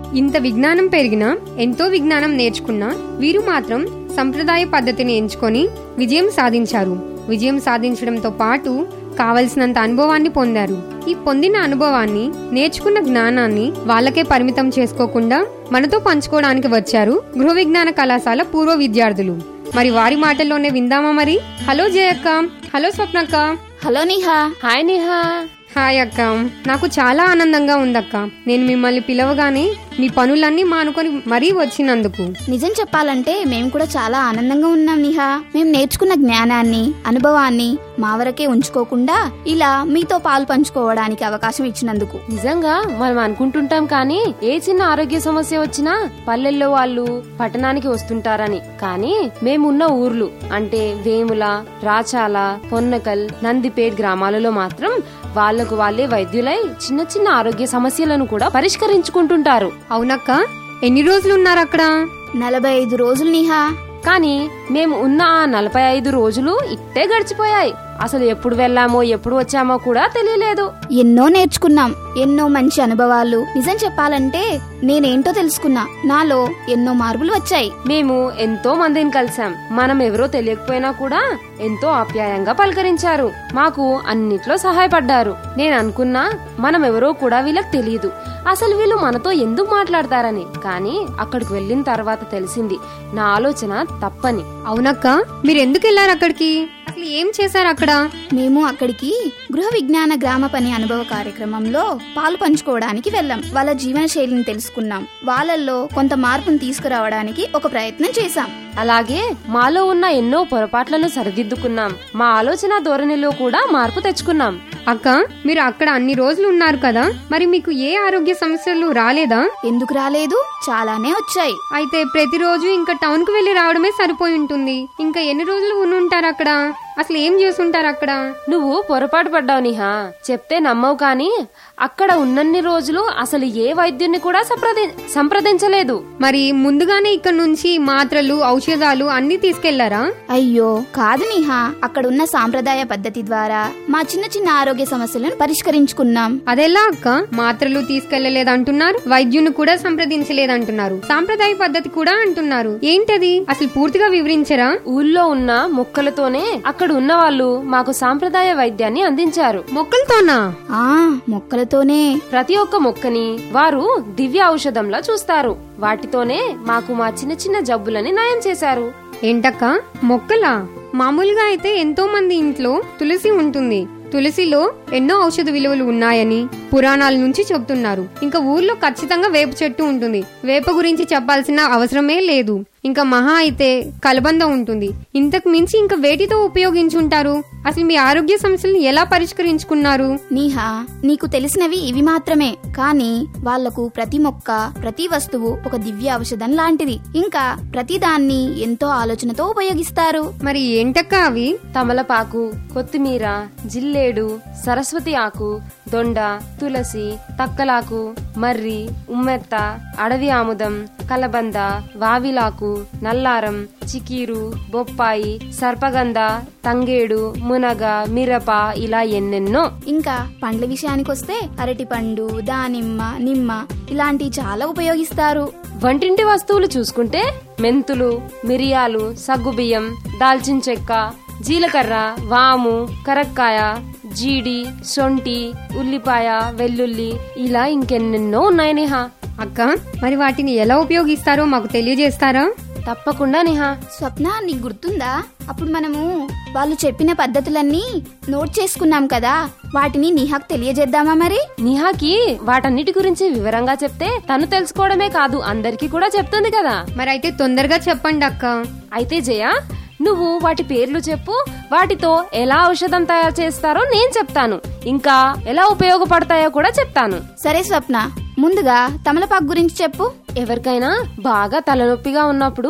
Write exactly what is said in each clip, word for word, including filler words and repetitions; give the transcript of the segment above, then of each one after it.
ఇంత విజ్ఞానం పెరిగినా, ఎంతో విజ్ఞానం నేర్చుకున్నా వీరు మాత్రం సంప్రదాయ పద్ధతిని ఎంచుకొని విజయం సాధించారు. విజయం సాధించడంతో పాటు కావలసినంత అనుభవాన్ని పొందారు. ఈ పొందిన అనుభవాన్ని, నేర్చుకున్న జ్ఞానాన్ని వాళ్ళకే పరిమితం చేసుకోకుండా మనతో పంచుకోవడానికి వచ్చారు గృహ విజ్ఞాన కళాశాల పూర్వ విద్యార్థులు. మరి వారి మాటల్లోనే విందామా మరి? హలో జయక్క. హలో స్వప్నక్క. Hello Niha. Hi Niha. Hi అక్క. నాకు చాలా ఆనందంగా ఉందక్క. నేను మిమ్మల్ని పిలవగానే మీ పనులన్నీ మానుకొని మరీ వచ్చినందుకు. నిజం చెప్పాలంటే మేము కూడా చాలా ఆనందంగా ఉన్నాం నిహా. మేము నేర్చుకున్న జ్ఞానాన్ని, అనుభవాన్ని మా వరకే ఉంచుకోకుండా ఇలా మీతో పాలు పంచుకోవడానికి అవకాశం ఇచ్చినందుకు. నిజంగా మనం అనుకుంటుంటాం కానీ ఏ చిన్న ఆరోగ్య సమస్య వచ్చినా పల్లెల్లో వాళ్ళు పట్టణానికి వస్తుంటారని. కానీ మేమున్న ఊర్లు అంటే వేముల, రాచాల, పొన్నకల్, నందిపేట్ గ్రామాలలో మాత్రం వాళ్లకు వాళ్లే వైద్యులై చిన్న చిన్న ఆరోగ్య సమస్యలను కూడా పరిష్కరించుకుంటుంటారు. అవునక్క. ఎన్ని రోజులు ఉన్నారు అక్కడ? నలభై ఐదు రోజులు నిహా. కానీ మేము ఉన్న ఆ నలభై ఐదు రోజులు ఇట్టే గడిచిపోయాయి. అసలు ఎప్పుడు వెళ్ళామో ఎప్పుడు వచ్చామో కూడా తెలియలేదు. ఎన్నో నేర్చుకున్నాం, ఎన్నో మంచి అనుభవాలు. నిజం చెప్పాలంటే నేనేంటో తెలుసుకున్నా. నాలో ఎన్నో మార్పులు వచ్చాయి. మేము ఎంతో మందిని కలిసాం. మనం ఎవరో తెలియకపోయినా కూడా ఎంతో ఆప్యాయంగా పలకరించారు. మాకు అన్నిట్లో సహాయపడ్డారు. నేను అనుకున్నా మనం ఎవరో కూడా వీళ్ళకి తెలియదు, అసలు వీళ్ళు మనతో ఎందుకు మాట్లాడతారని. కానీ అక్కడికి వెళ్ళిన తర్వాత తెలిసింది నా ఆలోచన తప్పని. అవునక్క. మీరు ఎందుకు వెళ్ళారు అక్కడికి? అసలు ఏం చేశారు అక్కడ? మేము అక్కడికి గృహ విజ్ఞాన గ్రామ పని అనుభవ కార్యక్రమంలో పాలు పంచుకోవడానికి వెళ్ళాం. వాళ్ళ జీవన శైలిని తెలుసుకున్నాం. వాళ్ళల్లో కొంత మార్పును తీసుకురావడానికి ఒక ప్రయత్నం చేశాం. అలాగే మాలో ఉన్న ఎన్నో పొరపాట్లను సరిదిద్దుకున్నాం. మా ఆలోచన ధోరణిలో కూడా మార్పు తెచ్చుకున్నాం. అక్క, మీరు అక్కడ అన్ని రోజులు ఉన్నారు కదా, మరి మీకు ఏ ఆరోగ్య సమస్యలు రాలేదా? ఎందుకు రాలేదు, చాలానే వచ్చాయి. అయితే ప్రతిరోజు ఇంకా టౌన్ కు వెళ్లి రావడమే సరిపోయి ఉంటుంది. ఇంకా ఎన్ని రోజులు ఉండుంటారు అక్కడ? అసలు ఏం చేస్తుంటారు అక్కడ? నువ్వు పొరపాటు పడ్డావు నిహా. చెప్తే నమ్మవు కానీ అక్కడ ఉన్నన్ని రోజులు అసలు ఏ వైద్యుని కూడా సంప్రదించలేదు. మరి ముందుగానే ఇక్కడ నుంచి మాత్రలు, ఔషధాలు అన్ని తీసుకెళ్లారా? అయ్యో కాదు నిహా. అక్కడ ఉన్న సాంప్రదాయ పద్ధతి ద్వారా మా చిన్న చిన్న ఆరోగ్య సమస్యలను పరిష్కరించుకున్నాం. అదెలా అక్క? మాత్రలు తీసుకెళ్లలేదంటున్నారు, వైద్యుని కూడా సంప్రదించలేదంటున్నారు, సాంప్రదాయ పద్ధతి కూడా అంటున్నారు. ఏంటది? అసలు పూర్తిగా వివరించరా? ఊళ్ళో ఉన్న మొక్కలతోనే అక్కడ ఉన్న వాళ్ళు మాకు సాంప్రదాయ వైద్యాన్ని అందించారు. మొక్కలతోనా? ఆ మొక్కలతోనే. ప్రతి ఒక్క మొక్కని వారు దివ్య ఔషధంలా చూస్తారు. వాటితోనే మాకు మా చిన్న చిన్న జబ్బులని నయం చేశారు. ఏంటక్క, మొక్కలా? మామూలుగా అయితే ఎంతో మంది ఇంట్లో తులసి ఉంటుంది. తులసిలో ఎన్నో ఔషధ విలువలు ఉన్నాయని పురాణాల నుంచి చెబుతున్నారు. ఇంకా ఊర్లో ఖచ్చితంగా వేప చెట్టు ఉంటుంది. వేప గురించి చెప్పాల్సిన అవసరమే లేదు. ఇంకా మహా అయితే కలబంద ఉంటుంది. ఇంతకు మించి ఇంకా వేటితో ఉపయోగించుంటారు? అసలు మీ ఆరోగ్య సమస్యలను ఎలా పరిష్కరించుకున్నారు? నీహా, నీకు తెలిసినవి ఇవి మాత్రమే. కానీ వాళ్లకు ప్రతి మొక్క, ప్రతి వస్తువు ఒక దివ్య ఔషధం లాంటిది. ఇంకా ప్రతి దాన్ని ఎంతో ఆలోచనతో ఉపయోగిస్తారు. మరి ఏంటక్క అవి? తమలపాకు, కొత్తిమీర, జిల్లేడు, సరస్వతి ఆకు, దొండ, తులసి, తక్కలాకు, మర్రి, ఉమ్మెత్త, అడవి ఆముదం, కలబంద, వావిలాకు, నల్లారం, చికీరు, బొప్పాయి, సర్పగంధ, తంగేడు, మునగ, మిరప, ఇలా ఎన్నెన్నో. ఇంకా పండ్ల విషయానికొస్తే అరటి పండు, దానిమ్మ, నిమ్మ ఇలాంటి చాలా ఉపయోగిస్తారు. వంటింటి వస్తువులు చూసుకుంటే మెంతులు, మిరియాలు, సగ్గుబియ్యం, దాల్చిన చెక్క, జీలకర్ర, వాము, కరక్కాయ, జీడి, సొంటి, ఉల్లిపాయ, వెల్లుల్లి ఇలా ఇంకెన్నెన్నో ఉన్నాయి నిహా. అక్క, మరి వాటిని ఎలా ఉపయోగిస్తారో మాకు తెలియజేస్తారా? తప్పకుండా నిహా. స్వప్న, నీకు గుర్తుందా? అప్పుడు మనము వాళ్ళు చెప్పిన పద్ధతులన్నీ నోట్ చేసుకున్నాం కదా, వాటిని నిహాకు తెలియజేద్దామా? మరి నిహాకి వాటన్నిటి గురించి వివరంగా చెప్తే తను తెలుసుకోవడమే కాదు అందరికీ కూడా చెప్తుంది కదా. మరి అయితే తొందరగా చెప్పండి అక్క. అయితే జయ, నువ్వు వాటి పేర్లు చెప్పు. వాటితో ఎలా ఔషధం తయారు చేస్తారో నేను చెప్తాను. ఇంకా ఎలా ఉపయోగపడతాయో కూడా చెప్తాను. సరే స్వప్న, ముందుగా తమలపాకు గురించి చెప్పు. ఎవరికైనా బాగా తలనొప్పిగా ఉన్నప్పుడు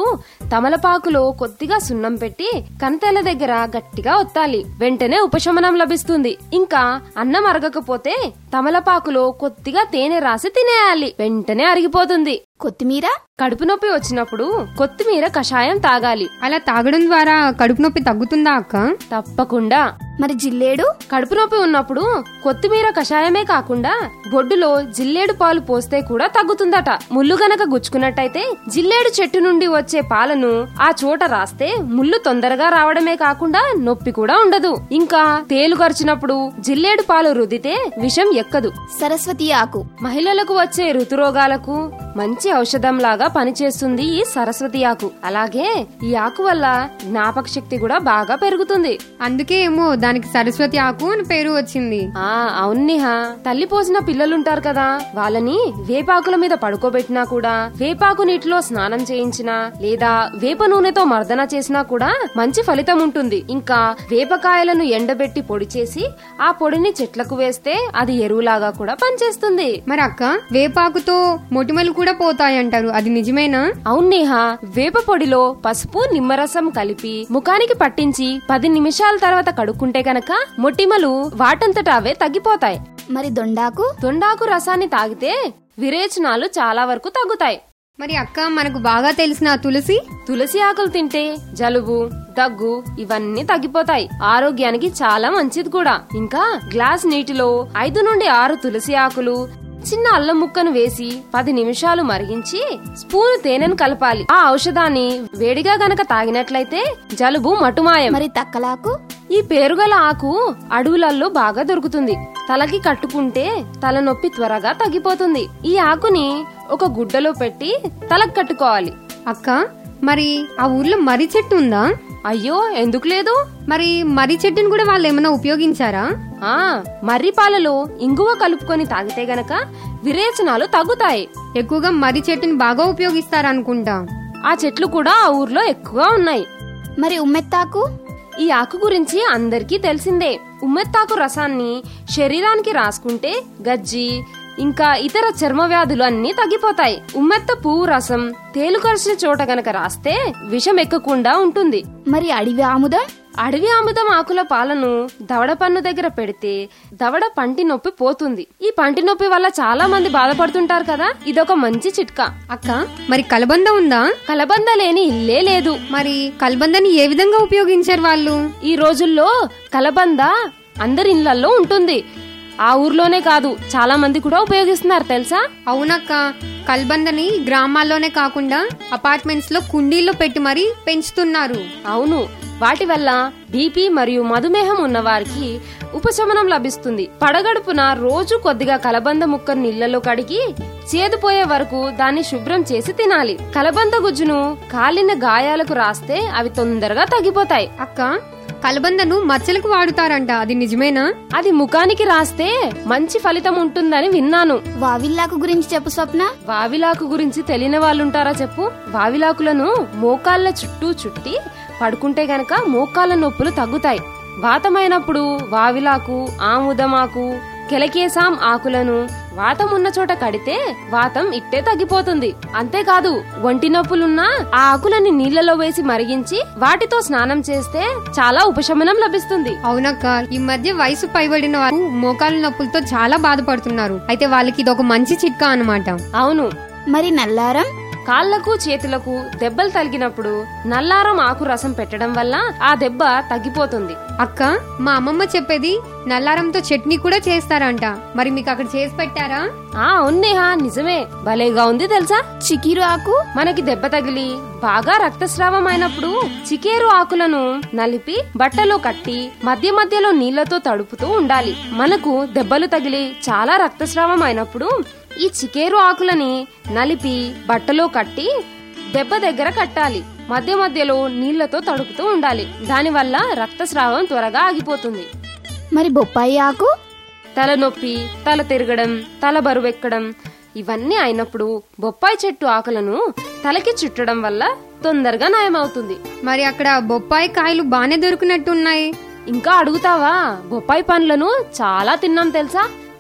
తమలపాకులో కొద్దిగా సున్నం పెట్టి కణతెల దగ్గర గట్టిగా ఒత్తాలి. వెంటనే ఉపశమనం లభిస్తుంది. ఇంకా అన్నం అరగకపోతే తమలపాకులో కొద్దిగా తేనె రాసి తినేయాలి. వెంటనే అరిగిపోతుంది. కొత్తిమీర కడుపు నొప్పి వచ్చినప్పుడు కొత్తిమీర కషాయం తాగాలి. అలా తాగడం ద్వారా కడుపు నొప్పి తగ్గుతుందా అక్క? తప్పకుండా. మరి జిల్లేడు కడుపు నొప్పి ఉన్నప్పుడు కొత్తిమీర కషాయమే కాకుండా బొడ్డులో జిల్లేడు పాలు పోస్తే కూడా తగ్గుతుందట. ముళ్ళు గనక గుచ్చుకున్నట్టయితే జిల్లేడు చెట్టు నుండి వచ్చే పాలను ఆ చోట రాస్తే ముళ్ళు తొందరగా రావడమే కాకుండా నొప్పి కూడా ఉండదు. ఇంకా తేలు కరిచినప్పుడు జిల్లేడు పాలు రుద్దితే విషం ఎక్కదు. సరస్వతి ఆకు మహిళలకు వచ్చే ఋతురోగాలకు మంచి ఔషధం లాగా పనిచేస్తుంది ఈ సరస్వతి ఆకు. అలాగే ఈ ఆకు వల్ల జ్ఞాపక శక్తి కూడా బాగా పెరుగుతుంది. అందుకే ఏమో దానికి సరస్వతి ఆకు అని పేరు వచ్చింది. ఆ అవునిహా, తల్లి పోసిన పిల్లలుంటారు కదా, వాళ్ళని వేపాకుల మీద పడుకోబెట్టినా కూడా, వేపాకు నీటిలో స్నానం చేయించినా లేదా వేప నూనెతో మర్దన చేసినా కూడా మంచి ఫలితం ఉంటుంది. ఇంకా వేపకాయలను ఎండబెట్టి పొడి చేసి ఆ పొడిని చెట్లకు వేస్తే అది ఎరువులాగా కూడా పనిచేస్తుంది. మరి అక్క, వేపాకుతో మొటిమలు కూడా పోతాయంటారు, అది నిజమేనా? అవునేహా, వేప పొడిలో పసుపు నిమ్మరసం కలిపి ముఖానికి పట్టించి పది నిమిషాల తర్వాత కడుక్కుంటే కనుక మొటిమలు వాటంతట అవే తగ్గిపోతాయి. మరి దొండాకు దొండాకు రసాన్ని తాగితే విరేచనాలు చాలా వరకు తగ్గుతాయి. మరి అక్క, మనకు బాగా తెలిసిన తులసి తులసి ఆకులు తింటే జలుబు, దగ్గు ఇవన్నీ తగ్గిపోతాయి. ఆరోగ్యానికి చాలా మంచిది కూడా. ఇంకా గ్లాస్ నీటిలో ఐదు నుండి ఆరు తులసి ఆకులు, చిన్న అల్లం ముక్కను వేసి పది నిమిషాలు మరిగించి స్పూను తేనెను కలపాలి. ఆ ఔషధాన్ని వేడిగా గనక తాగినట్లయితే జలుబు మటుమాయం. మరి తక్కలాకు ఈ పేరుగల ఆకు అడవులలో బాగా దొరుకుతుంది. తలకి కట్టుకుంటే తలనొప్పి త్వరగా తగ్గిపోతుంది. ఈ ఆకుని ఒక గుడ్డలో పెట్టి తలకు కట్టుకోవాలి. అక్క, మరి ఆ ఊర్లో మర్రి చెట్టు ఉందా? అయ్యో, ఎందుకు లేదు? మరి మర్రి చెట్టును కూడా వాళ్ళు ఏమైనా ఉపయోగించారా? ఆ మర్రి పాలలో ఇంగువ కలుపుకొని తాగితే గనక విరేచనాలు తగ్గుతాయి. ఎక్కువగా మర్రి చెట్టుని బాగా ఉపయోగిస్తారనుకుంటా. ఆ చెట్లు కూడా ఆ ఊర్లో ఎక్కువగా ఉన్నాయి. మరి ఉమ్మెత్తాకు ఈ ఆకు గురించి అందరికీ తెలిసిందే. ఉమ్మెత్తాకు రసాన్ని శరీరానికి రాసుకుంటే గజ్జి ఇంకా ఇతర చర్మ వ్యాధులు అన్ని తగ్గిపోతాయి. ఉమ్మెత్త పువ్వు రసం తేలు కరిచిన చోట గనక రాస్తే విషం ఎక్కకుండా ఉంటుంది. మరి అడవి ఆముదం అడవి ఆముదం ఆకుల పాలను దవడ పన్ను దగ్గర పెడితే దవడ పంటి నొప్పి పోతుంది. ఈ పంటి నొప్పి వల్ల చాలా మంది బాధపడుతుంటారు కదా, ఇదొక మంచి చిట్కా. అక్క, మరి కలబంద ఉందా? కలబంద లేని ఇల్లే లేదు. మరి కలబందని ఏ విధంగా ఉపయోగించారు వాళ్ళు? ఈ రోజుల్లో కలబంద అందరి ఇళ్లలో ఉంటుంది. ఆ ఊర్లోనే కాదు, చాలా మంది కూడా ఉపయోగిస్తున్నారు తెలుసా? అవునక్క, కలబందని గ్రామాల్లోనే కాకుండా అపార్ట్మెంట్స్ లో కుండీల్లో పెట్టి మరీ పెంచుతున్నారు. అవును, వాటి వల్ల బీపీ మరియు మధుమేహం ఉన్న వారికి ఉపశమనం లభిస్తుంది. పడగడుపున రోజు కొద్దిగా కలబంద ముక్కను నీళ్లలో కడిగి చేదుపోయే వరకు దాన్ని శుభ్రం చేసి తినాలి. కలబంద గుజ్జును కాలిన గాయాలకు రాస్తే అవి తొందరగా తగ్గిపోతాయి. అక్క, కలబందను మచ్చలకు వాడుతారంట, అది నిజమేనా? అది ముఖానికి రాస్తే మంచి ఫలితం ఉంటుందని విన్నాను. వావిల్లాకు గురించి చెప్పు స్వప్న. వావిలాకు గురించి తెలియని వాళ్ళుంటారా చెప్పు? వావిలాకులను మోకాళ్ళ చుట్టూ చుట్టి పడుకుంటే గనక మోకాళ్ళ నొప్పులు తగ్గుతాయి. వాతమైనప్పుడు వావిలాకు, ఆముదమాకు, కెలకేసాం ఆకులను వాతం ఉన్న చోట కడితే వాతం ఇట్టే తగ్గిపోతుంది. అంతేకాదు, ఒంటి నొప్పులున్నా ఆ ఆకులని నీళ్లలో వేసి మరిగించి వాటితో స్నానం చేస్తే చాలా ఉపశమనం లభిస్తుంది. అవునక్క, ఈ మధ్య వయసు పైబడిన వారు మోకాళ్ళ నొప్పులతో చాలా బాధపడుతున్నారు. అయితే వాళ్ళకి ఇది ఒక మంచి చిట్కా అన్నమాట. అవును. మరి నల్లారం కాళ్లకు చేతులకు దెబ్బలు తగిలినప్పుడు నల్లారం ఆకు రసం పెట్టడం వల్ల ఆ దెబ్బ తగ్గిపోతుంది. అక్క, మా అమ్మమ్మ చెప్పేది నల్లారంతో చట్నీ కూడా చేస్తారంట, మరి మీకు అక్కడ చేసి పెట్టారా? ఆ ఉన్నేహా, నిజమే, భలేగా ఉంది తెలుసా. చికిరు ఆకు మనకి దెబ్బ తగిలి బాగా రక్తస్రావం అయినప్పుడు చికేరు ఆకులను నలిపి బట్టలో కట్టి మధ్య మధ్యలో నీళ్లతో తడుపుతూ ఉండాలి. మనకు దెబ్బలు తగిలి చాలా రక్తస్రావం అయినప్పుడు ఈ చికేరు ఆకులని నలిపి బట్టలో కట్టి దెబ్బ దగ్గర కట్టాలి. మధ్య మధ్యలో నీళ్లతో తడుపుతూ ఉండాలి. దానివల్ల రక్తస్రావం త్వరగా ఆగిపోతుంది. మరి బొప్పాయి ఆకు తలనొప్పి, తల తిరగడం, తల బరువెక్కడం ఇవన్నీ అయినప్పుడు బొప్పాయి చెట్టు ఆకులను తలకి చుట్టడం వల్ల తొందరగా నయమవుతుంది. మరి అక్కడ బొప్పాయి కాయలు బానే దొరికినట్టున్నాయి. ఇంకా అడుగుతావా? బొప్పాయి పండ్లను చాలా తిన్నాం తెలుసా.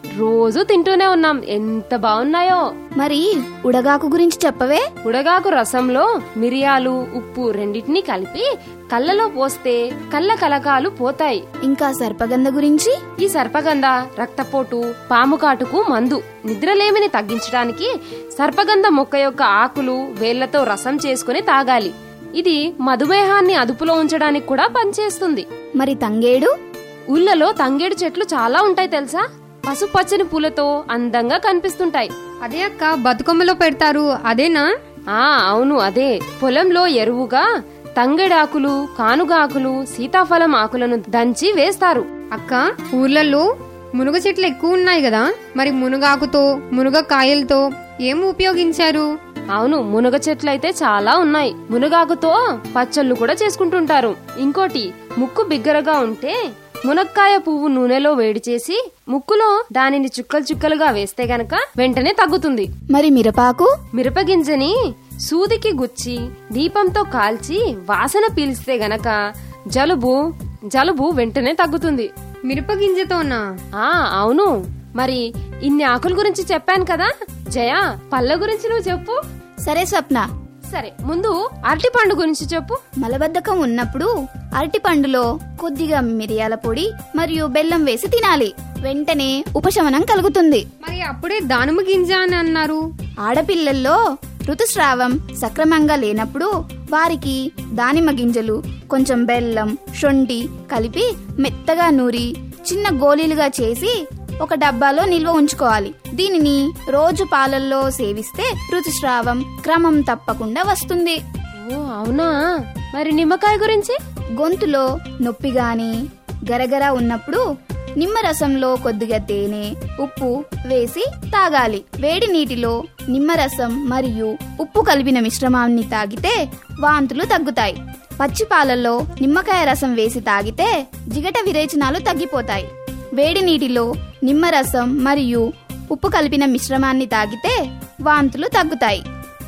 రోజు తింటూనే ఉన్నాం. ఎంత బాగున్నాయో. మరి ఉడగాకు గురించి చెప్పవే. ఉడగాకు రసంలో మిరియాలు, ఉప్పు రెండింటినీ కలిపి కళ్ళలో పోస్తే కళ్ళ కలకాలు పోతాయి. ఇంకా సర్పగంధ గురించి? ఈ సర్పగంధ రక్తపోటు, పాము కాటుకు మందు. నిద్రలేమిని తగ్గించడానికి సర్పగంధ మొక్క యొక్క ఆకులు వేళ్లతో రసం చేసుకుని తాగాలి. ఇది మధుమేహాన్ని అదుపులో ఉంచడానికి కూడా పనిచేస్తుంది. మరి తంగేడు? ఊళ్ళలో తంగేడు చెట్లు చాలా ఉంటాయి తెలుసా? పసుపచ్చని పూలతో అందంగా కనిపిస్తుంటాయి. అదే అక్క, బతుకమ్మలో పెడతారు అదేనా? ఆ అవును అదే. పొలంలో ఎరువుగా తంగేడాకులు, కానుగాకులు, సీతాఫలం ఆకులను దంచి వేస్తారు. అక్క, ఊర్లలో మునగ చెట్లు ఎక్కువ ఉన్నాయి కదా, మరి మునగాకుతో మునగ కాయలతో ఏం ఉపయోగించారు? అవును, మునగ చెట్లు అయితే చాలా ఉన్నాయి. మునగాకుతో పచ్చళ్ళు కూడా చేసుకుంటుంటారు. ఇంకోటి, ముక్కు బిగ్గరగా ఉంటే మునక్కాయ పువ్వు నూనెలో వేడి చేసి ముక్కులో దానిని చుక్కలు చుక్కలుగా వేస్తే గనక వెంటనే తగ్గుతుంది. మరి మిరపాకు? మిరపగింజని సూదికి గుచ్చి దీపంతో కాల్చి వాసన పీల్స్తే గనక జలుబు జలుబు వెంటనే తగ్గుతుంది. మిరపగింజతోనా? ఆ అవును. మరి ఇన్ని ఆకుల గురించి చెప్పాను కదా, జయ పళ్ళ గురించి నువ్వు చెప్పు. సరే స్వప్న. సరే, ముందు అరటి పండు గురించి చెప్పు. మలబద్ధకం ఉన్నప్పుడు అరటి పండులో కొద్దిగా మిరియాల పొడి మరియు బెల్లం వేసి తినాలి. వెంటనే ఉపశమనం కలుగుతుంది. మరి అప్పుడే దానిమ్మ గింజ అని అన్నారు. ఆడపిల్లల్లో ఋతుస్రావం సక్రమంగా లేనప్పుడు వారికి దానిమ్మ గింజలు, కొంచెం బెల్లం, శొంఠి కలిపి మెత్తగా నూరి చిన్న గోళీలుగా చేసి ఒక డబ్బాలో నిల్వ ఉంచుకోవాలి. దీనిని రోజు పాలల్లో సేవిస్తే ఋతుస్రావం క్రమం తప్పకుండా వస్తుంది. ఓ అవునా. మరి నిమ్మకాయ గురించి? గొంతులో నొప్పి గాని గరగర ఉన్నప్పుడు నిమ్మరసంలో కొద్దిగా తేనె, ఉప్పు వేసి తాగాలి. వేడి నీటిలో నిమ్మరసం మరియు ఉప్పు కలిపిన మిశ్రమాన్ని తాగితే వాంతులు తగ్గుతాయి. పచ్చి పాలల్లో నిమ్మకాయ రసం వేసి తాగితే జిగట విరేచనాలు తగ్గిపోతాయి. వేడి నీటిలో నిమ్మరసం మరియు ఉప్పు కలిపిన మిశ్రమాన్ని తాగితే వాంతులు తగ్గుతాయి.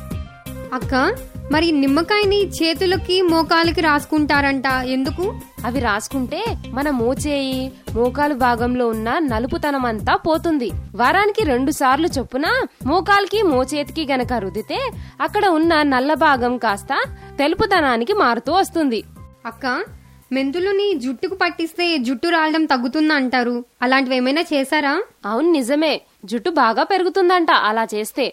అక్క, మరి నిమ్మకాయని చేతులకి మోకాలకి రాసుకుంటారంట, ఎందుకు? అవి రాసుకుంటే మన మోచేయి, మోకాలు భాగంలో ఉన్న నలుపుతనం అంతా పోతుంది. వారానికి రెండు సార్లు చొప్పున మోకాలికి మోచేతికి గనక రుదితే అక్కడ ఉన్న నల్ల భాగం కాస్త తెలుపుతనానికి మారుతూ వస్తుంది. అక్క, మెంతులని జుట్టుకు పట్టిస్తే జుట్టు రాలడం తగ్గుతుందా అంటారు, అలాంటివి ఏమైనా చేశారా? అవును నిజమే, జుట్టు బాగా పెరుగుతుందంట అలా చేస్తే.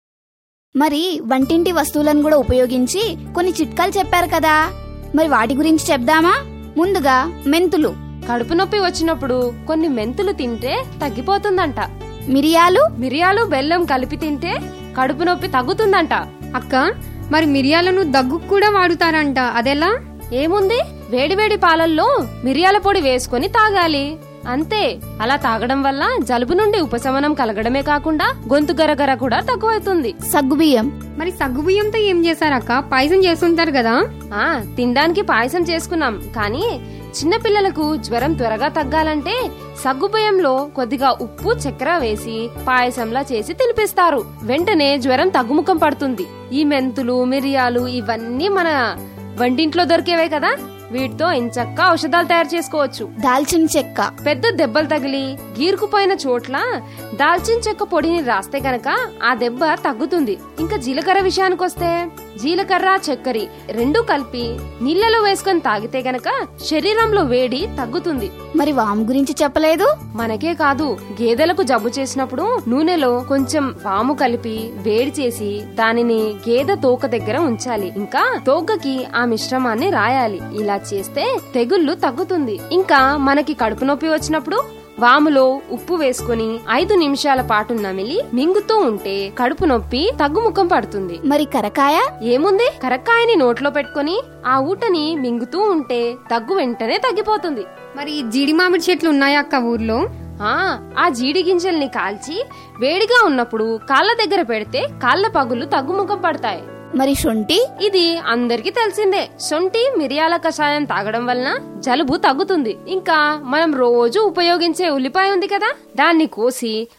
మరి వంటింటి వస్తువులను కూడా ఉపయోగించి కొన్ని చిట్కాలు చెప్పారు కదా, మరి వాటి గురించి చెప్దామా? ముందుగా మెంతులు. కడుపు నొప్పి వచ్చినప్పుడు కొన్ని మెంతులు తింటే తగ్గిపోతుందంట. మిరియాలు? మిరియాలు బెల్లం కలిపి తింటే కడుపు నొప్పి తగ్గుతుందంట. అక్క, మరి మిరియాలను దగ్గుకు కూడా వాడుతారంట, అదెలా? ఏముంది, వేడివేడి పాలల్లో మిరియాల పొడి వేసుకుని తాగాలి అంతే. అలా తాగడం వల్ల జలుబు నుండి ఉపశమనం కలగడమే కాకుండా గొంతు గరగర కూడా తక్కువవుతుంది. సగ్గుబియ్యం. మరి సగ్గుబియ్యంతో ఏం చేశారక్క? పాయసం చేస్తుంటారు కదా. ఆ తినడానికి పాయసం చేసుకున్నాం, కానీ చిన్నపిల్లలకు జ్వరం త్వరగా తగ్గాలంటే సగ్గుబియ్యంలో కొద్దిగా ఉప్పు, చక్కెర వేసి పాయసంలా చేసి తినిపిస్తారు. వెంటనే జ్వరం తగ్గుముఖం పడుతుంది. ఈ మెంతులు, మిరియాలు ఇవన్నీ మన వంటింట్లో దొరికేవే కదా, వీటితో ఇంచక్క ఔషధాలు తయారు చేసుకోవచ్చు. దాల్చిన చెక్క. పెద్ద దెబ్బలు తగిలి గీరుకుపోయిన చోట్ల దాల్చిన చెక్క పొడిని రాస్తే గనక ఆ దెబ్బ తగ్గుతుంది. ఇంకా జీలకర్ర విషయానికొస్తే జీలకర్ర, చక్కెర రెండు కలిపి నీళ్లలో వేసుకొని తాగితే గనక శరీరంలో వేడి తగ్గుతుంది. మరి వాము గురించి చెప్పలేదు? మనకే కాదు, గేదెలకు జబ్బు చేసినప్పుడు నూనెలో కొంచెం వాము కలిపి వేడి చేసి దానిని గేదె తోక దగ్గర ఉంచాలి. ఇంకా తోకకి ఆ మిశ్రమాన్ని రాయాలి. ఇలా చేస్తే తెగుళ్లు తగ్గుతుంది. ఇంకా మనకి కడుపు నొప్పి వచ్చినప్పుడు వాములో ఉప్పు వేసుకుని ఐదు నిమిషాల పాటు నమిలి మింగుతూ ఉంటే కడుపు నొప్పి తగ్గుముఖం పడుతుంది. మరి కరకాయ? ఏముంది, కరక్కాయని నోట్లో పెట్టుకుని ఆ ఊటని మింగుతూ ఉంటే దగ్గు వెంటనే తగ్గిపోతుంది. మరి జీడి మామిడి చెట్లు ఉన్నాయా అక్క ఊర్లో? ఆ ఆ జీడి గింజల్ని కాల్చి వేడిగా ఉన్నప్పుడు కాళ్ళ దగ్గర పెడితే కాళ్ళ పగులు తగ్గుముఖం పడతాయి. మరి శొంఠి? ఇది అందరికి తెలిసిందే. శొంఠి మిరియాల కషాయం తాగడం వలన జలుబు తగ్గుతుంది. ఇంకా మనం రోజు ఉపయోగించే ఉల్లిపాయ ఉంది కదా, దాన్ని కోసి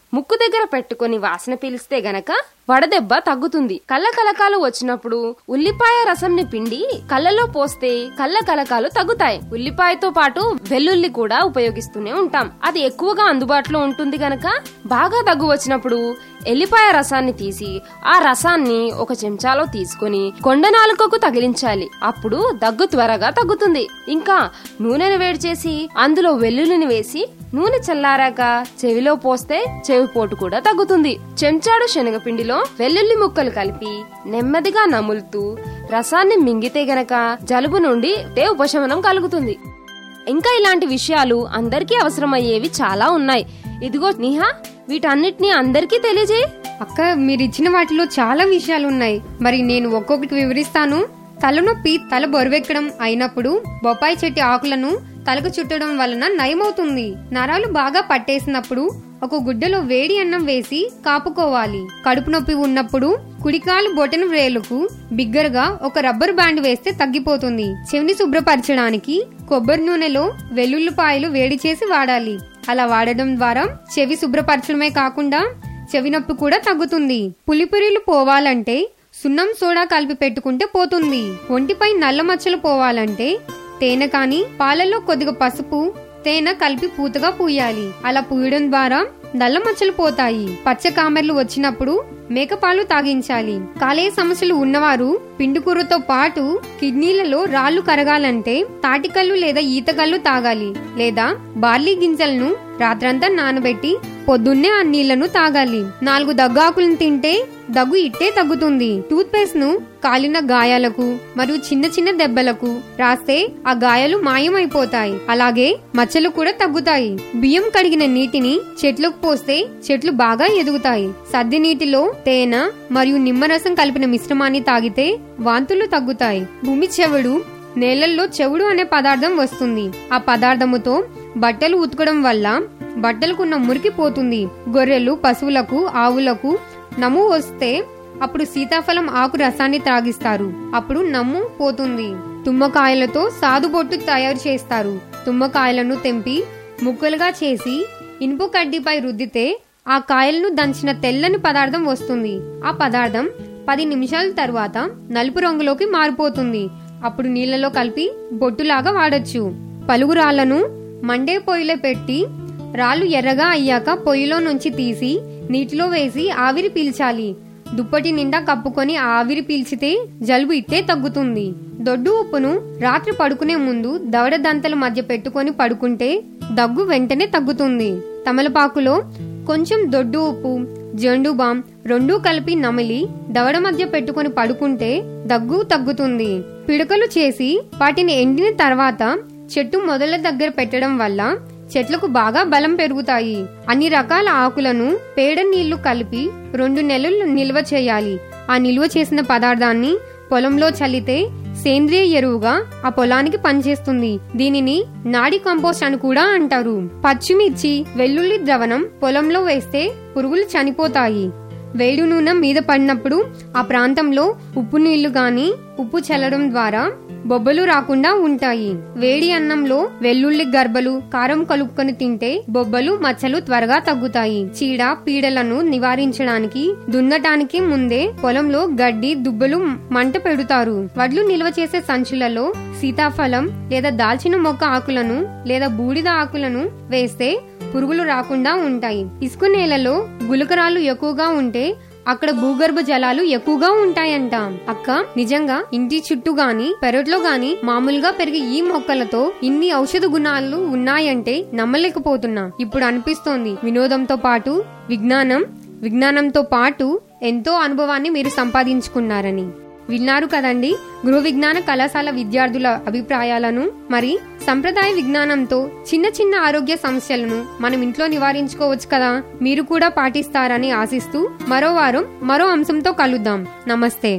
ముక్కు దగ్గర పెట్టుకుని వాసన పీలిస్తే గనక వడదెబ్బ తగ్గుతుంది. కళ్ళ కలకాలు వచ్చినప్పుడు ఉల్లిపాయ రసంని పిండి కళ్ళలో పోస్తే కళ్ళ కలకాలు తగ్గుతాయి. ఉల్లిపాయతో పాటు వెల్లుల్లి కూడా ఉపయోగిస్తూనే ఉంటాం. అది ఎక్కువగా అందుబాటులో ఉంటుంది గనక బాగా దగ్గు వచ్చినప్పుడు ఎల్లిపాయ రసాన్ని తీసి ఆ రసాన్ని ఒక చెంచాలో తీసుకుని కొండ నాలుకకు తగిలించాలి. అప్పుడు దగ్గు త్వరగా తగ్గుతుంది. ఇంకా నూనెను వేడి చేసి అందులో వెల్లుల్లిని వేసి నూనె చల్లారాక చెవిలో పోస్తే చెవిపోటు కూడా తగ్గుతుంది. చెంచాడు శనగపిండిలో వెల్లుల్లి ముక్కలు కలిపి నెమ్మదిగా నములుతూ రసాన్ని మింగితే గనక జలుబు నుండి ఉపశమనం కలుగుతుంది. ఇంకా ఇలాంటి విషయాలు అందరికీ అవసరమయ్యేవి చాలా ఉన్నాయి. ఇదిగో నిహా, వీటన్నిటిని అందరికీ తెలియజేయి. అక్క, మీరిచ్చిన వాటిలో చాలా విషయాలు ఉన్నాయి. మరి నేను ఒక్కొక్కటి వివరిస్తాను. తలనొప్పి తల బొరువెక్కడం అయినప్పుడు బొప్పాయి చెట్టు ఆకులను తలకు చుట్టడం వలన నయమవుతుంది. నరాలు బాగా పట్టేసినప్పుడు ఒక గుడ్డలో వేడి అన్నం వేసి కాపుకోవాలి. కడుపు నొప్పి ఉన్నప్పుడు కుడికాలు బొటన వ్రేలుకు బిగ్గరగా ఒక రబ్బర్ బ్యాండ్ వేస్తే తగ్గిపోతుంది. చెవిని శుభ్రపరచడానికి కొబ్బరి నూనెలో వెల్లుల్లిపాయలు వేడి చేసి వాడాలి. అలా వాడడం ద్వారా చెవి శుభ్రపరచడమే కాకుండా చెవి నొప్పి కూడా తగ్గుతుంది. పులిపురీలు పోవాలంటే సున్నం సోడా కలిపి పెట్టుకుంటే పోతుంది. ఒంటిపై నల్ల మచ్చలు పోవాలంటే తేనె కాని పాలల్లో కొద్దిగా పసుపు తేనె కలిపి పూతగా పూయాలి. అలా పూయడం ద్వారా నల్ల మచ్చలు పోతాయి. పచ్చ కామెర్లు వచ్చినప్పుడు మేకపాలు తాగించాలి. కాలేయ సమస్యలు ఉన్నవారు పిండికూరతో పాటు కిడ్నీలలో రాళ్లు కరగాలంటే తాటికల్లు లేదా ఈతకల్లు తాగాలి. లేదా బార్లీ గింజలను రాత్రంతా నానబెట్టి పొద్దున్నే ఆ నీళ్లను తాగాలి. నాలుగు దగ్గాకులను తింటే దగ్గు ఇట్టే తగ్గుతుంది. టూత్ పేస్ట్ ను కాలిన గాయాలకు మరియు చిన్న చిన్న దెబ్బలకు రాస్తే ఆ గాయాలు మాయమైపోతాయి. అలాగే మచ్చలు కూడా తగ్గుతాయి. బియ్యం కడిగిన నీటిని చెట్లకు పోస్తే చెట్లు బాగా ఎదుగుతాయి. సద్ది నీటిలో తేనె మరియు నిమ్మరసం కలిపిన మిశ్రమాన్ని తాగితే వాంతులు తగ్గుతాయి. భూమి చెవుడు, నేలల్లో చెవుడు అనే పదార్థం వస్తుంది. ఆ పదార్థముతో బట్టలు ఉతకడం వల్ల బట్టలకున్న మురికి పోతుంది. గొర్రెలు, పశువులకు, ఆవులకు నమ్ము వస్తే అప్పుడు సీతాఫలం ఆకు రసాన్ని త్రాగిస్తారు. అప్పుడు నమ్ము పోతుంది. తుమ్మకాయలతో సాదుబొట్టు తయారు చేస్తారు. తుమ్మకాయలను తెంపి ముక్కలుగా చేసి ఇనుపు కడ్డీపై రుద్దితే ఆ కాయలను దంచిన తెల్లని పదార్థం వస్తుంది. ఆ పదార్థం పది నిమిషాల తర్వాత నలుపు రంగులోకి మారిపోతుంది. అప్పుడు నీళ్లలో కలిపి బొట్టులాగా వాడొచ్చు. పలుగు రాళ్లను మండే పొయ్యిలో పెట్టి రాళ్లు ఎర్రగా అయ్యాక పొయ్యిలో నుంచి తీసి నీటిలో వేసి ఆవిరి పీల్చాలి. దుప్పటి నిండా కప్పుకొని ఆవిరి పీల్చితే జలుబు ఇట్టే తగ్గుతుంది. దొడ్డు ఉప్పును రాత్రి పడుకునే ముందు దవడ దంతల మధ్య పెట్టుకొని పడుకుంటే దగ్గు వెంటనే తగ్గుతుంది. తమలపాకులో కొంచెం దొడ్డు ఉప్పు, జండు బామ్ రెండూ కలిపి నమిలి దవడ మధ్య పెట్టుకొని పడుకుంటే దగ్గు తగ్గుతుంది. పిడకలు చేసి వాటిని ఎండిన తర్వాత చెట్టు మొదల దగ్గర పెట్టడం వల్ల చెట్లకు బాగా బలం పెరుగుతాయి. అన్ని రకాల ఆకులను పేడ నీళ్లు కలిపి రెండు నెలలు నిల్వ చేయాలి. ఆ నిల్వ చేసిన పదార్థాన్ని పొలంలో చల్లితే సేంద్రియ ఎరువుగా ఆ పొలానికి పనిచేస్తుంది. దీనిని నాడి కంపోస్ట్ అని కూడా అంటారు. పచ్చిమిర్చి, వెల్లుల్లి ద్రవణం పొలంలో వేస్తే పురుగులు చనిపోతాయి. వేడి నూనె మీద పడినప్పుడు ఆ ప్రాంతంలో ఉప్పు నీళ్లు గాని ఉప్పు చల్లడం ద్వారా బొబ్బలు రాకుండా ఉంటాయి. వేడి అన్నంలో వెల్లుల్లి గర్భలు కారం కలుపుకొని తింటే బొబ్బలు, మచ్చలు త్వరగా తగ్గుతాయి. చీడ పీడలను నివారించడానికి దున్నటానికి ముందే పొలంలో గడ్డి, దుబ్బలు మంట పెడతారు. వడ్లు నిల్వ చేసే సంచులలో సీతాఫలం లేదా దాల్చిన మొక్క ఆకులను లేదా బూడిద ఆకులను వేస్తే పురుగులు రాకుండా ఉంటాయి. ఇసుక నేలలో గులకరాలు ఎక్కువగా ఉంటే అక్కడ భూగర్భ జలాలు ఎక్కువగా ఉంటాయంట. అక్క, నిజంగా ఇంటి చుట్టూ గాని పెరట్లో గాని మామూలుగా పెరిగే ఈ మొక్కలతో ఇన్ని ఔషధ గుణాలు ఉన్నాయంటే నమ్మలేకపోతున్నా. ఇప్పుడు అనిపిస్తోంది వినోదంతో పాటు విజ్ఞానం విజ్ఞానంతో పాటు ఎంతో అనుభవాన్ని మీరు సంపాదించుకున్నారని. విన్నారు కదండి గృహ విజ్ఞాన కళాశాల విద్యార్థుల అభిప్రాయాలను. మరి సంప్రదాయ విజ్ఞానంతో చిన్న చిన్న ఆరోగ్య సమస్యలను మనం ఇంట్లో నివారించుకోవచ్చు కదా. మీరు కూడా పాటిస్తారని ఆశిస్తూ మరో వారం మరో అంశంతో కలుద్దాం. నమస్తే.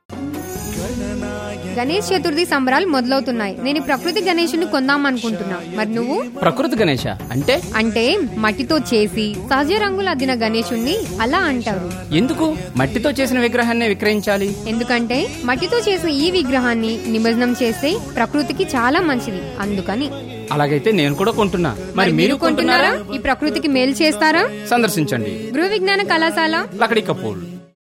గణేష్ చతుర్థి సంబరాలు మొదలవుతున్నాయి. నేను ప్రకృతి గణేశుని కొందాం అనుకుంటున్నా. మరి నువ్వు? ప్రకృతి గణేశ అంటే అంటే మట్టితో చేసి సహజ రంగులు అద్దిన గణేశుణ్ణి అలా అంటారు. ఎందుకు మట్టితో చేసిన విగ్రహాన్ని విక్రయించాలి? ఎందుకంటే మట్టితో చేసిన ఈ విగ్రహాన్ని నిమజ్జనం చేస్తే ప్రకృతికి చాలా మంచిది, అందుకని. అలాగైతే నేను కూడా కొంటున్నా. మరి మీరు కొంటున్నారా? ఈ ప్రకృతికి మేలు చేస్తారా? సందర్శించండి గృహ విజ్ఞాన కళాశాల, లకడీ కపూర్.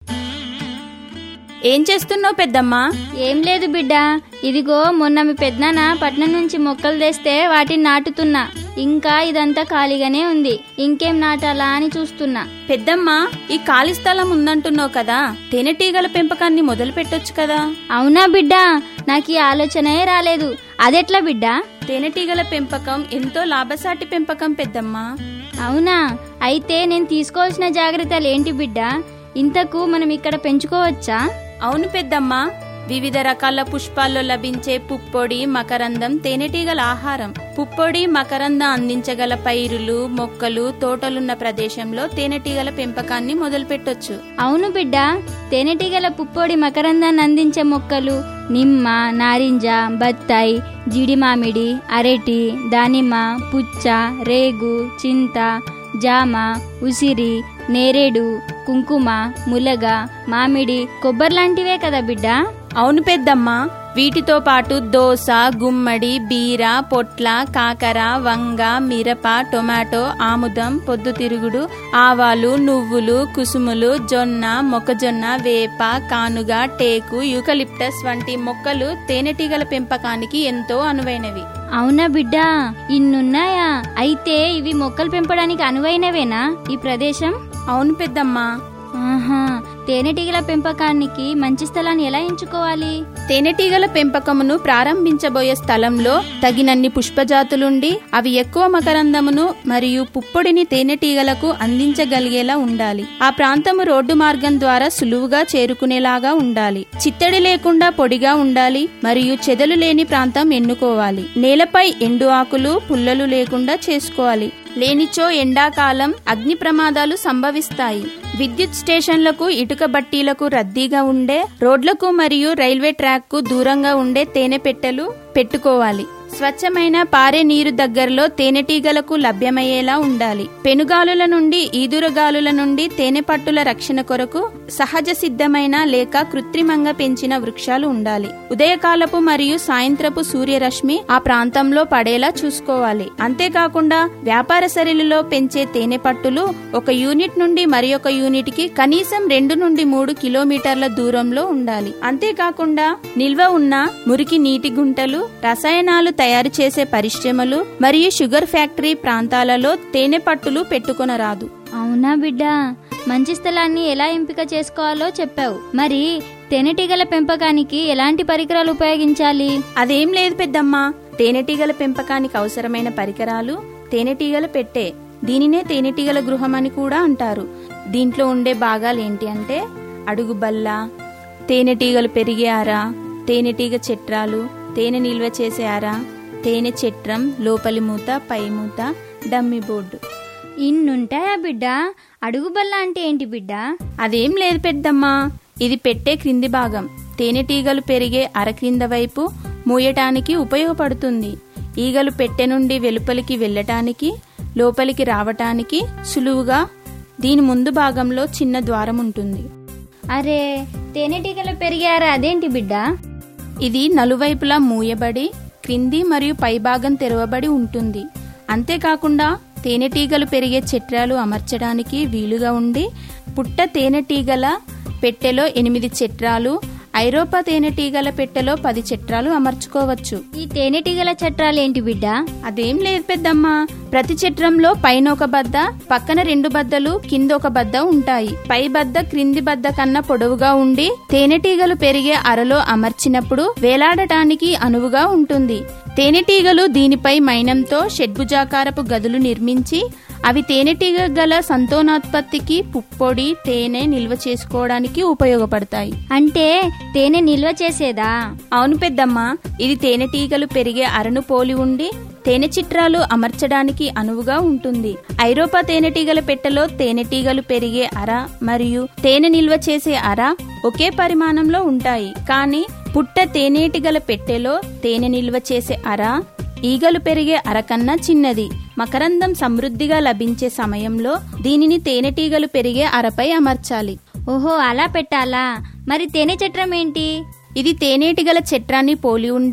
ఏం చేస్తున్నావు పెద్దమ్మా? ఏం లేదు బిడ్డ, ఇదిగో మొన్న మీ పెద్దనాన్న పట్నం నుంచి మొక్కలు తెస్తే వాటిని నాటుతున్నా. ఇంకా ఇదంతా ఖాళీగానే ఉంది, ఇంకేం నాటాలా అని చూస్తున్నా. పెద్దమ్మా, ఈ ఖాళీ స్థలం ఉందంటున్నావు కదా, తేనెటీగల పెంపకాన్ని మొదలు పెట్టొచ్చు కదా? అవునా బిడ్డ, నాకు ఈ ఆలోచనే రాలేదు. అదెట్లా బిడ్డ? తేనెటీగల పెంపకం ఎంతో లాభసాటి పెంపకం పెద్దమ్మా. అవునా? అయితే నేను తీసుకోవాల్సిన జాగ్రత్తలు ఏంటి బిడ్డ? ఇంతకు మనం ఇక్కడ పెంచుకోవచ్చా? అవును పెద్దమ్మా, వివిధ రకాల పుష్పాల్లో లభించే పుప్పొడి, మకరందం తేనెటీగల ఆహారం. పుప్పొడి, మకరందం అందించగల పైరులు, మొక్కలు, తోటలున్న ప్రదేశంలో తేనెటీగల పెంపకాన్ని మొదలు పెట్టొచ్చు. అవును బిడ్డ, తేనెటీగల పుప్పొడి, మకరందాన్ని అందించే మొక్కలు నిమ్మ, నారింజ, బత్తాయి, జీడి మామిడి, అరటి, దానిమ్మ, పుచ్చ, రేగు, చింత, జామ, ఉసిరి, నేరేడు, కుంకుమ, ములగ, మామిడి, కొబ్బరి లాంటివే కదా బిడ్డ? అవును పెద్దమ్మా, వీటితో పాటు దోస, గుమ్మడి, బీర, పొట్ల, కాకర, వంగ, మిరప, టొమాటో, ఆముదం, పొద్దుతిరుగుడు, ఆవాలు, నువ్వులు, కుసుములు, జొన్న, మొక్కజొన్న, వేప, కానుగ, టేకు, యూకలిప్టస్ వంటి మొక్కలు తేనెటీగల పెంపకానికి ఎంతో అనువైనవి. అవునా బిడ్డ, ఇన్నున్నాయా? అయితే ఇవి మొక్కలు పెంపడానికి అనువైనవేనా ఈ ప్రదేశం? అవును పెద్దమ్మా. ఆహా, తేనెటీగల పెంపకానికి మంచి స్థలాన్ని ఎలా ఎంచుకోవాలి? తేనెటీగల పెంపకమును ప్రారంభించబోయే స్థలంలో తగినన్ని పుష్పజాతులుండి అవి ఎక్కువ మకరందమును మరియు పుప్పొడిని తేనెటీగలకు అందించగలిగేలా ఉండాలి. ఆ ప్రాంతము రోడ్డు మార్గం ద్వారా సులువుగా చేరుకునేలాగా ఉండాలి. చిత్తడి లేకుండా పొడిగా ఉండాలి మరియు చెదలు లేని ప్రాంతం ఎన్నుకోవాలి. నేలపై ఎండు ఆకులు, పుల్లలు లేకుండా చేసుకోవాలి. లేనిచో ఎండాకాలం అగ్ని ప్రమాదాలు సంభవిస్తాయి. విద్యుత్ స్టేషన్లకు, ఇటుక బట్టీలకు రద్దీగా ఉండే రోడ్లకు మరియు రైల్వే ట్రాక్ కు దూరంగా ఉండే తేనె పెట్టెలు పెట్టుకోవాలి. స్వచ్ఛమైన పారే నీరు దగ్గరలో తేనెటీగలకు లభ్యమయ్యేలా ఉండాలి. పెనుగాలుల నుండి, ఈదురుగాలుల నుండి తేనె పట్టుల రక్షణ కొరకు సహజ సిద్ధమైన లేక కృత్రిమంగా పెంచిన వృక్షాలు ఉండాలి. ఉదయకాలపు మరియు సాయంత్రపు సూర్యరశ్మి ఆ ప్రాంతంలో పడేలా చూసుకోవాలి. అంతేకాకుండా వ్యాపార సరళిలో పెంచే తేనె పట్టులు ఒక యూనిట్ నుండి మరి ఒక యూనిట్ కి కనీసం రెండు నుండి మూడు కిలోమీటర్ల దూరంలో ఉండాలి. అంతేకాకుండా నిల్వ ఉన్న మురికి నీటి గుంటలు, రసాయనాలు తయారు చేసే పరిశ్రమలు మరియు షుగర్ ఫ్యాక్టరీ ప్రాంతాలలో తేనె పట్టులు పెట్టుకొనరాదు. అవునా బిడ్డ, మంచి స్థలాన్ని ఎలా ఎంపిక చేసుకోవాలో చెప్పావు. మరి తేనెటీగల పెంపకానికి ఎలాంటి పరికరాలు ఉపయోగించాలి? అదేం లేదు పెద్దమ్మా, తేనెటీగల పెంపకానికి అవసరమైన పరికరాలు తేనెటీగల పెట్టే. దీనినే తేనెటీగల గృహం అని కూడా అంటారు. దీంట్లో ఉండే భాగాలు ఏంటి అంటే అడుగు బల్ల, తేనెటీగలు పెరిగే అర, తేనెటీగ చట్రాలు, తేనె నిల్వ చేసే అర, తేనె చట్రం, లోపలి మూత, పై మూత, డమ్మి బోర్డు. ఇన్నుంటాయా బిడ్డ? అడుగు బల్ల అంటే ఏంటి బిడ్డ? అదేం లేదు పెద్దమ్మా, ఇది పెట్టే క్రింది భాగం. తేనెటీగలు పెరిగే అర క్రింద వైపు మూయటానికి ఉపయోగపడుతుంది. ఈగలు పెట్టె నుండి వెలుపలికి వెళ్ళటానికి, లోపలికి రావటానికి సులువుగా దీని ముందు భాగంలో చిన్న ద్వారం ఉంటుంది. అరే, తేనెటీగలు పెరిగారా? అదేంటి బిడ్డ? ఇది నలువైపులా మూయబడి క్రింది మరియు పైభాగం తెరవబడి ఉంటుంది. అంతేకాకుండా తేనెటీగలు పెరిగే చట్రాలు అమర్చడానికి వీలుగా ఉండి పుట్ట తేనెటీగల పెట్టెలో ఎనిమిది చట్రాలు, ఐరోపా తేనెటీగల పెట్టెలో పది చట్రాలు అమర్చుకోవచ్చు. ఈ తేనెటీగల చట్రాలు ఏంటి బిడ్డ? అదేం లేదు పెద్దమ్మా, ప్రతి చట్రంలో పైన ఒక బద్ద, పక్కన రెండు బద్దలు, కింద ఒక బద్ద ఉంటాయి. పై బద్ద క్రింది బద్ద కన్నా పొడవుగా ఉండి తేనెటీగలు పెరిగే అరలో అమర్చినప్పుడు వేలాడటానికి అనువుగా ఉంటుంది. తేనెటీగలు దీనిపై మైనంతో షడ్భుజాకారపు గదులు నిర్మించి అవి తేనెటీగ గల సంతానోత్పత్తికి, పుప్పొడి, తేనె నిల్వ చేసుకోవడానికి ఉపయోగపడతాయి. అంటే తేనె నిల్వ చేసేదా? అవును పెద్దమ్మా, ఇది తేనెటీగలు పెరిగే అరను పోలి ఉండి తేనె చిట్రాలు అమర్చడానికి అనువుగా ఉంటుంది. ఐరోపా తేనెటీగల పెట్టెలో తేనెటీగలు పెరిగే అర మరియు తేనె నిల్వ చేసే అర ఒకే పరిమాణంలో ఉంటాయి. కానీ పుట్ట తేనెటీగల పెట్టెలో తేనె నిల్వ చేసే అర ఈగలు పెరిగే అరకన్నా చిన్నది. మకరందం సమృద్ధిగా లభించే సమయంలో దీనిని తేనెటీగలు పెరిగే అరపై అమర్చాలి. ఓహో, అలా పెట్టాలా? మరి తేనె చట్రం ఏంటి? ఇది తేనెటీగల చట్రాన్ని పోలి ఉండి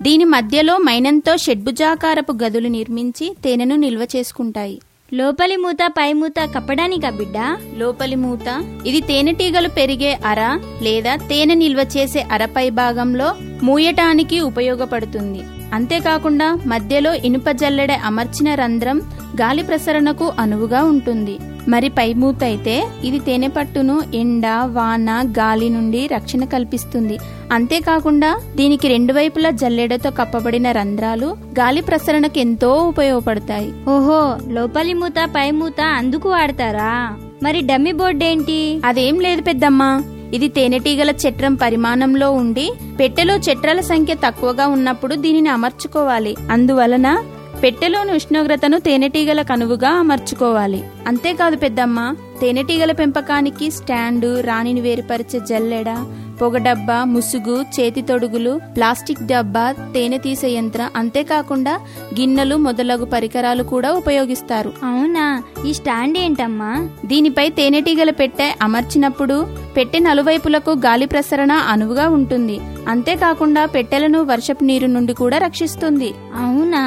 దీని మధ్యలో మైనంతో షడ్భుజాకారపు గదులు నిర్మించి తేనెను నిల్వ చేసుకుంటాయి. లోపలి మూత పై మూత కప్పడానికా బిడ్డ? లోపలి మూత ఇది తేనెటీగలు పెరిగే అర లేదా తేనె నిల్వ చేసే అరపై భాగంలో మూయటానికి ఉపయోగపడుతుంది. అంతేకాకుండా మధ్యలో ఇనుప జల్లెడ అమర్చిన రంధ్రం గాలి ప్రసరణకు అనువుగా ఉంటుంది. మరి పై మూత అయితే ఇది తేనె పట్టును ఎండ, వాన, గాలి నుండి రక్షణ కల్పిస్తుంది. అంతేకాకుండా దీనికి రెండు వైపులా జల్లెడతో కప్పబడిన రంధ్రాలు గాలి ప్రసరణకు ఎంతో ఉపయోగపడతాయి. ఓహో, లోపలి మూత పై మూత అందుకు వాడతారా? మరి డమ్మీ బోర్డు ఏంటి? అదేం లేదు పెద్దమ్మా, ఇది తేనెటీగల చట్రం పరిమాణంలో ఉండి పెట్టెలో చట్రాల సంఖ్య తక్కువగా ఉన్నప్పుడు దీనిని అమర్చుకోవాలి. అందువలన పెట్టెలోని ఉష్ణోగ్రతను తేనెటీగల కనువుగా అమర్చుకోవాలి. అంతేకాదు పెద్దమ్మ, తేనెటీగల పెంపకానికి స్టాండు, రాణిని వేరుపరిచే జల్లెడ, పొగ డబ్బా, ముసుగు, చేతి తొడుగులు, ప్లాస్టిక్ డబ్బా, తేనె తీసే యంత్రం, అంతేకాకుండా గిన్నెలు మొదలగు పరికరాలు కూడా ఉపయోగిస్తారు. అవునా? ఈ స్టాండ్ ఏంటమ్మా? దీనిపై తేనెటీగల పెట్టె అమర్చినప్పుడు పెట్టె నలువైపులకు గాలి ప్రసరణ అనువుగా ఉంటుంది. అంతేకాకుండా పెట్టెలను వర్షపు నీరు నుండి కూడా రక్షిస్తుంది. అవునా?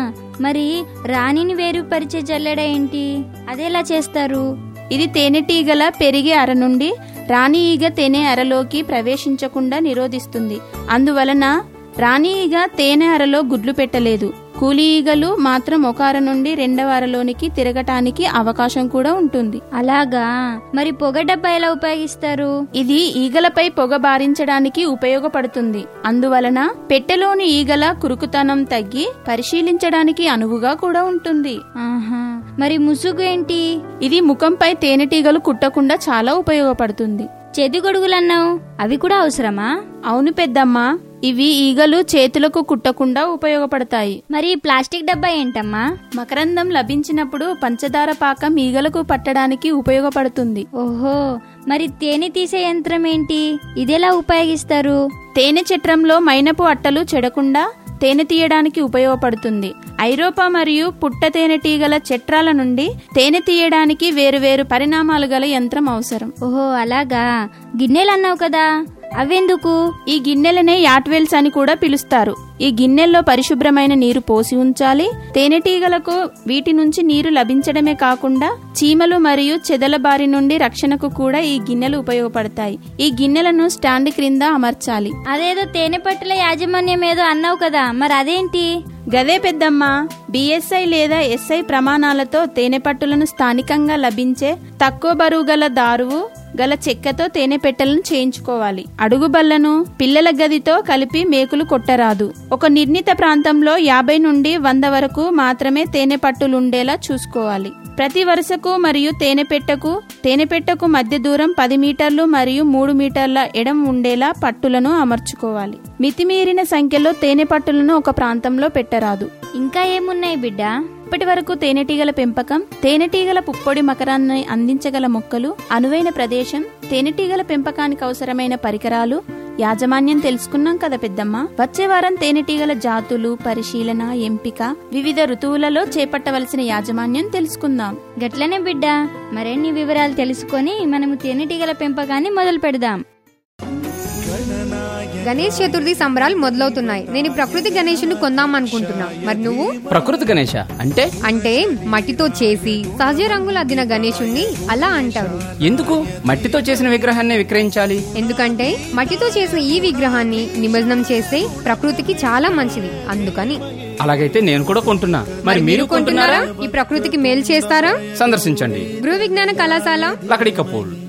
మరి రాణిని వేరుపరిచే జల్లెడ ఏంటి? అదెలా చేస్తారు? ఇది తేనెటీగల పెరిగే అర నుండి రాణి ఈగ తేనె అరలోకి ప్రవేశించకుండా నిరోధిస్తుంది. అందువలన రాణి ఈగ తేనె అరలో గుడ్లు పెట్టలేదు. కూలి ఈగలు మాత్రం ఒక అర నుండి రెండవ అరలోనికి తిరగటానికి అవకాశం కూడా ఉంటుంది. అలాగా? మరి పొగ డబ్బా ఎలా ఉపయోగిస్తారు? ఇది ఈగలపై పొగ బారించడానికి ఉపయోగపడుతుంది. అందువలన పెట్టెలోని ఈగల కురుకుతనం తగ్గి పరిశీలించడానికి అనువుగా కూడా ఉంటుంది. ఆహా. మరి ముసుగు ఏంటి? ఇది ముఖంపై తేనెటీగలు కుట్టకుండా చాలా ఉపయోగపడుతుంది. చేతి గొడుగులన్నావు, అవి కూడా అవసరమా? అవును పెద్దమ్మా, ఇవి ఈగలు చేతులకు కుట్టకుండా ఉపయోగపడతాయి. మరి ప్లాస్టిక్ డబ్బా ఏంటమ్మా? మకరందం లభించినప్పుడు పంచదార పాకం ఈగలకు పట్టడానికి ఉపయోగపడుతుంది. ఓహో, మరి తేనె తీసే యంత్రం ఏంటి? ఇదెలా ఉపయోగిస్తారు? తేనె చట్రంలో మైనపు అట్టలు చెడకుండా తేనె తీయడానికి ఉపయోగపడుతుంది. ఐరోపా మరియు పుట్ట తేనెటీగల చట్రాల నుండి తేనె తీయడానికి వేరువేరు పరిణామాలు గల యంత్రం అవసరం. ఓహో, అలాగా. గిన్నెలు అన్నావు కదా, అవెందుకు? ఈ గిన్నెలనే యాట్వెల్స్ అని కూడా పిలుస్తారు. ఈ గిన్నెల్లో పరిశుభ్రమైన నీరు పోసి ఉంచాలి. తేనెటీగలకు వీటి నుంచి నీరు లభించడమే కాకుండా చీమలు మరియు చెదల బారి నుండి రక్షణకు కూడా ఈ గిన్నెలు ఉపయోగపడతాయి. ఈ గిన్నెలను స్టాండ్ క్రింద అమర్చాలి. అదేదో తేనె పట్టుల యాజమాన్యం ఏదో అన్నావు కదా, మరి అదేంటి? గదే పెద్దమ్మా, బిఎస్ఐ లేదా ఎస్ఐ ప్రమాణాలతో తేనె పట్టులను స్థానికంగా లభించే తక్కువ బరువు గల దారువు గల చెక్కతో తేనె పెట్టెలను చేయించుకోవాలి. అడుగు బల్లను పిల్లల గదితో కలిపి మేకులు కొట్టరాదు. ఒక నిర్ణీత ప్రాంతంలో యాభై నుండి వంద వరకు మాత్రమే తేనె పట్టులుండేలా చూసుకోవాలి. ప్రతి వరుసకు మరియు తేనె పెట్టకు తేనె పెట్టకు మధ్య దూరం పది మీటర్లు మరియు మూడు మీటర్ల ఎడం ఉండేలా పట్టులను అమర్చుకోవాలి. మితిమీరిన సంఖ్యలో తేనె పట్టులను ఒక ప్రాంతంలో పెట్టరాదు. ఇంకా ఏమున్నాయి బిడ్డ? ఇప్పటి వరకు తేనెటీగల పెంపకం, తేనెటీగల పుప్పొడి మకరాన్ని అందించగల మొక్కలు, అనువైన ప్రదేశం, తేనెటీగల పెంపకానికి అవసరమైన పరికరాలు, యాజమాన్యం తెలుసుకున్నాం కదా పెద్దమ్మ. వచ్చే వారం తేనెటీగల జాతులు, పరిశీలన, ఎంపిక, వివిధ ఋతువులలో చేపట్టవలసిన యాజమాన్యం తెలుసుకుందాం. గట్లనే బిడ్డ, మరిన్ని వివరాలు తెలుసుకొని మనము తేనెటీగల పెంపకాన్ని మొదలు పెడదాం. గణేష్ చతుర్థి సంబరాలు మొదలవుతున్నాయి. నేను ప్రకృతి గణేషుని కొందాం అనుకుంటున్నా. మరి నువ్వు? ప్రకృతి గణేష అంటే? అంటే మట్టితో చేసి సహజ రంగులు అద్దిన గణేశుణ్ణి అలా అంటారు. ఎందుకు మట్టితో చేసిన విగ్రహాన్ని విక్రయించాలి? ఎందుకంటే మట్టితో చేసిన ఈ విగ్రహాన్ని నిమజ్జనం చేస్తే ప్రకృతికి చాలా మంచిది, అందుకని. అలాగైతే నేను కూడా కొంటున్నా. మరి మీరు కొంటున్నారా? ఈ ప్రకృతికి మేలు చేస్తారా? సందర్శించండి గృహ విజ్ఞాన కళాశాల, లకడీ కపూల్.